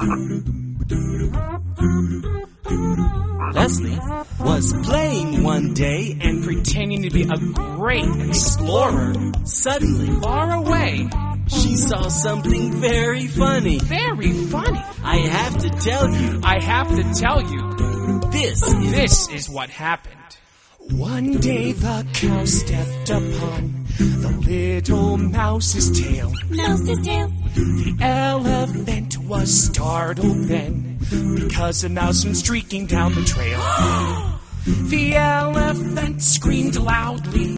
Leslie was playing one day and pretending to be a great explorer. suddenly Far away. she saw something very funny. Very funny. I have to tell you, I have to tell you, this is what happened. One day the cow stepped upon the little mouse's tail. Mouse's tail. The elephant was startled then, because a mouse went streaking down the trail. The elephant screamed loudly.